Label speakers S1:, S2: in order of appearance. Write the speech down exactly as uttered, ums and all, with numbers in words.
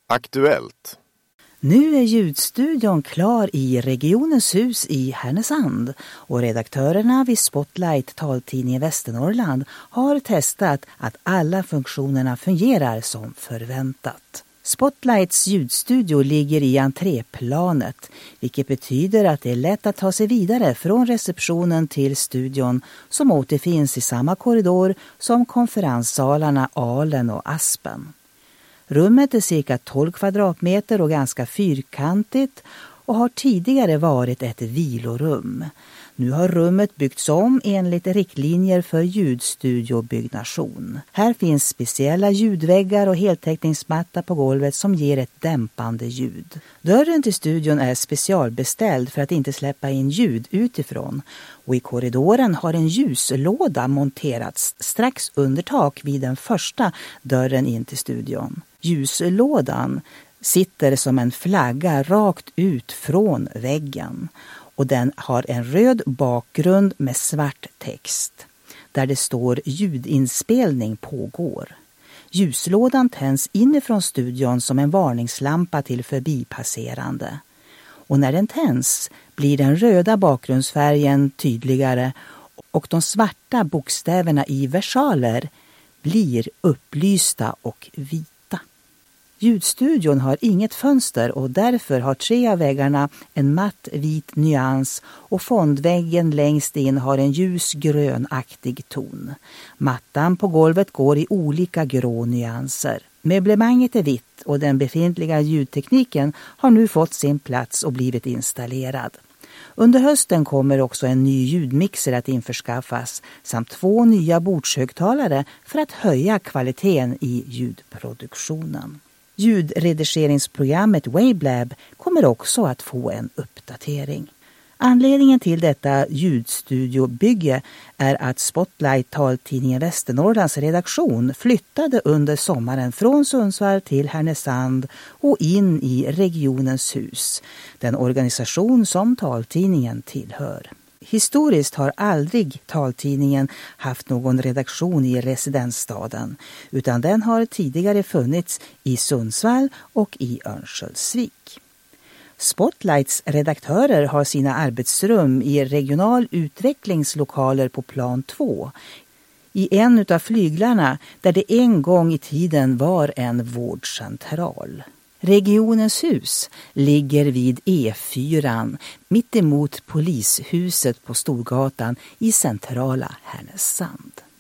S1: Aktuellt.
S2: Nu är ljudstudion klar i Regionens hus i Härnösand och redaktörerna vid Spotlight taltidning Västernorrland har testat att alla funktionerna fungerar som förväntat. Spotlights ljudstudio ligger i entréplanet, vilket betyder att det är lätt att ta sig vidare från receptionen till studion som återfinns i samma korridor som konferenssalarna Alen och Aspen. Rummet är cirka tolv kvadratmeter och ganska fyrkantigt och har tidigare varit ett vilorum. Nu har rummet byggts om enligt riktlinjer för ljudstudiobyggnation. Här finns speciella ljudväggar och heltäckningsmatta på golvet som ger ett dämpande ljud. Dörren till studion är specialbeställd för att inte släppa in ljud utifrån. Och i korridoren har en ljuslåda monterats strax under tak vid den första dörren in till studion. Ljuslådan sitter som en flagga rakt ut från väggen. Och den har en röd bakgrund med svart text där det står ljudinspelning pågår. Ljuslådan tänds inifrån studion som en varningslampa till förbipasserande. Och när den tänds blir den röda bakgrundsfärgen tydligare och de svarta bokstäverna i versaler blir upplysta och vita. Ljudstudion har inget fönster och därför har tre av väggarna en matt vit nyans och fondväggen längst in har en ljusgrönaktig ton. Mattan på golvet går i olika grå nyanser. Möblemanget är vitt och den befintliga ljudtekniken har nu fått sin plats och blivit installerad. Under hösten kommer också en ny ljudmixer att införskaffas samt två nya bordshögtalare för att höja kvaliteten i ljudproduktionen. Ljudredigeringsprogrammet Wavelab kommer också att få en uppdatering. Anledningen till detta ljudstudiobygge är att Spotlight taltidningen Västernorrlands redaktion flyttade under sommaren från Sundsvall till Härnösand och in i Regionens hus, den organisation som taltidningen tillhör. Historiskt har aldrig taltidningen haft någon redaktion i residensstaden, utan den har tidigare funnits i Sundsvall och i Örnsköldsvik. Spotlights redaktörer har sina arbetsrum i regional utvecklingslokaler på plan två, i en av flyglarna där det en gång i tiden var en vårdcentral. Regionens hus ligger vid E fyra mitt emot polishuset på Storgatan i centrala Härnösand.